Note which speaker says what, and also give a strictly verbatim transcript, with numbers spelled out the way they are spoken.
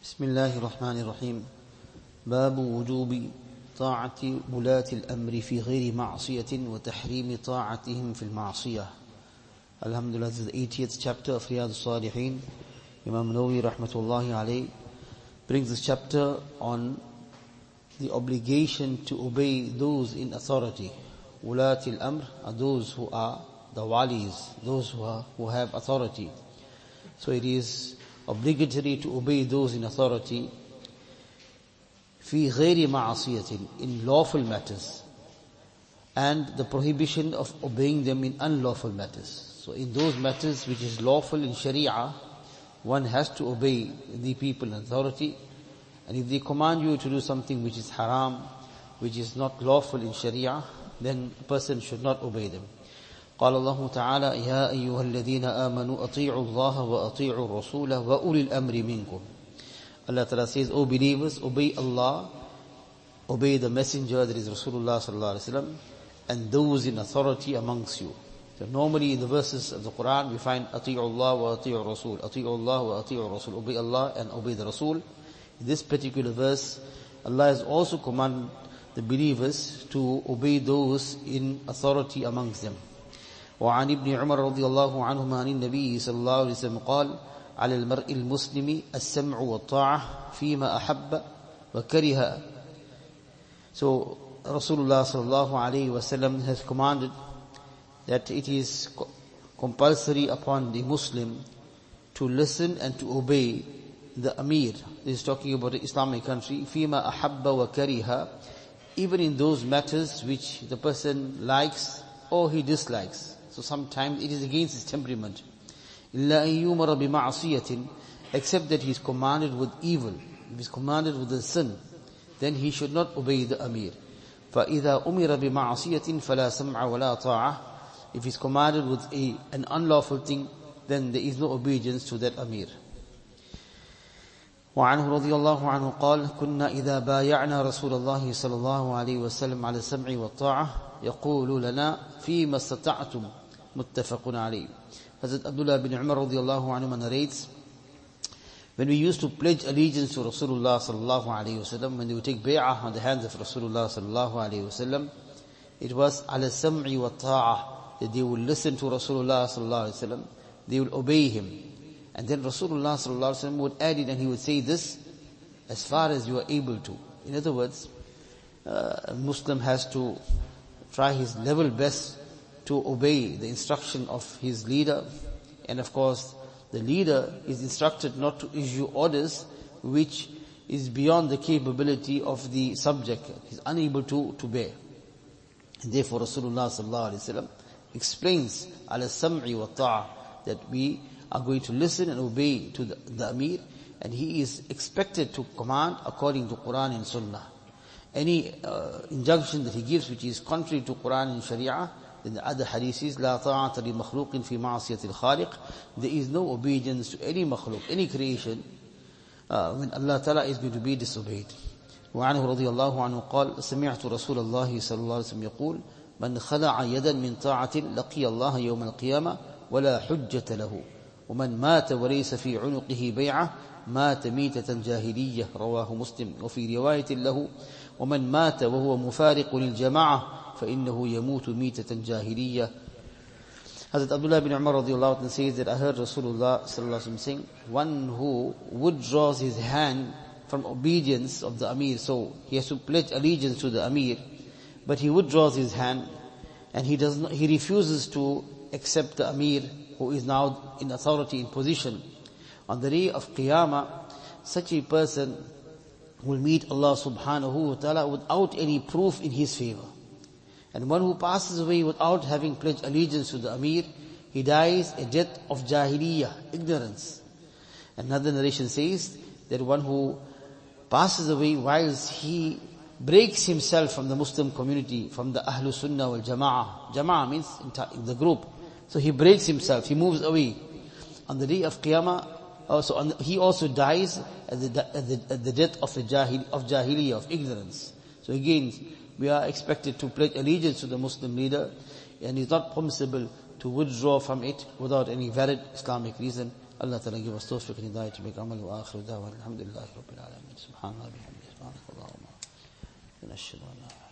Speaker 1: بسم الله الرحمن الرحيم باب وجوب طاعة ولاة الأمر في غير معصية وتحريم طاعتهم في المعصية. Alhamdulillah, this is the eightieth chapter of Riyadh al-Salihin. Imam Nawawi rahmatullahi alayhi brings this chapter on the obligation to obey those in authority. Wulat al-Amr are those who are the walis, those who, are, who have authority. So it is obligatory to obey those in authority fi ghairi ma'asiyatin, in lawful matters, and the prohibition of obeying them in unlawful matters. So in those matters which is lawful in Sharia, one has to obey the people in authority, and if they command you to do something which is haram, which is not lawful in Sharia, then a person should not obey them. قال الله تعالى يا أيها الذين آمنوا أطيعوا الله وأطيعوا الرسول وأولي الأمر منكم. Allah Ta'ala says, O believers, obey Allah, obey the messenger, that is Rasulullah sallallahu alaihi wasallam, and those in authority amongst you. So normally in the verses of the Quran we find أطيعوا الله وأطيعوا الرسول, أطيعوا الله وأطيعوا الرسول, obey Allah and obey the Rasul. In this particular verse, Allah has also commanded the believers to obey those in authority amongst them. وعن ابن عمر رضي الله عنهما عن النبي صلى الله عليه وسلم قال على المرء المسلم السمع والطاعة فيما أحب وكره. So Rasulullah صلى الله عليه وسلم has commanded that it is compulsory upon the Muslim to listen and to obey the Amir. This is talking about the Islamic country. فيما أحب وكره, even in those matters which the person likes or he dislikes. So sometimes it is against his temperament. إِلَّا أَن يُؤْمَرَ بِمَعْصِيَةٍ, except that he is commanded with evil. If he is commanded with the sin, then he should not obey the Amir. فَإِذَا أُمِرَ بِمَعْصِيَةٍ فَلَا سَمْعَ وَلَا طَاعَةٍ. If he is commanded with a, an unlawful thing, then there is no obedience to that Amir. وعنه رضي الله عنه قال كنا إذا بايعنا رسول الله صلى الله عليه وسلم على السمع والطاعة يقول لنا فيما استطعتم متفق عليه. Hazrat Abdullah bin Umar radiallahu anhu narrates, when we used to pledge allegiance to Rasulullah sallallahu alayhi wasallam, when they would take bay'ah on the hands of Rasulullah sallallahu alayhi wasallam, it was ala sam'i wa ta'ah, that they would listen to Rasulullah sallallahu alayhi wasallam, they would obey him. And then Rasulullah sallallahu alayhi wasallam would add it, and he would say this, as far as you are able to. In other words, uh, a Muslim has to try his level best to obey the instruction of his leader. And of course, the leader is instructed not to issue orders which is beyond the capability of the subject. He's unable to, to bear. And therefore Rasulullah sallallahu alaihi wasallam explains ala sam'i wa ta'a, that we are going to listen and obey to the, the Amir, and he is expected to command according to Quran and Sunnah. Any uh, injunction that he gives which is contrary to Quran and Sharia, then the other hadith is لا طاعة لمخلوق في معصية الخالق. There is no obedience to any makhluk, any creation, uh, when Allah Ta'ala is going to be disobeyed. وعنه رضي الله عنه قال سمعت رسول الله صلى الله عليه وسلم يقول من خلع يدا من طاعة لقي الله يوم القيامة ولا حجة له ومن مات وليس في عنقه بيعة مات ميتة جاهلية. رواه مسلم. وفي رواية له ومن مات وهو مفارق للجماعة فإنه يموت ميتة جاهلية. Hazrat Abdullah bin Umar radiallahu anhu says that I heard Rasulullah sallallahu alaihi wasallam saying, one who withdraws his hand from obedience of the Amir, so he has to pledge allegiance to the Amir, but he withdraws his hand and he does not, he refuses to accept the Amir who is now in authority, in position. On the day of Qiyamah, such a person will meet Allah subhanahu wa ta'ala without any proof in his favor. And one who passes away without having pledged allegiance to the Amir, he dies a death of jahiliyyah, ignorance. Another narration says that one who passes away whilst he breaks himself from the Muslim community, from the Ahlul Sunnah wal Jama'ah. Jama'ah means in the group. So he breaks himself, he moves away. On the day of Qiyamah, also on the, he also dies at the, at the, at the death of the jahil, of jahiliyyah, of ignorance. So again, we are expected to pledge allegiance to the Muslim leader, and it's not permissible to withdraw from it without any valid Islamic reason. Allah Ta'ala give us tawfiq and hidayah to make amal wa akhiru da'wa alhamdulillahi rabbil alamin subhanallah bihamdihi subhanakallahumma wa nashhadu an la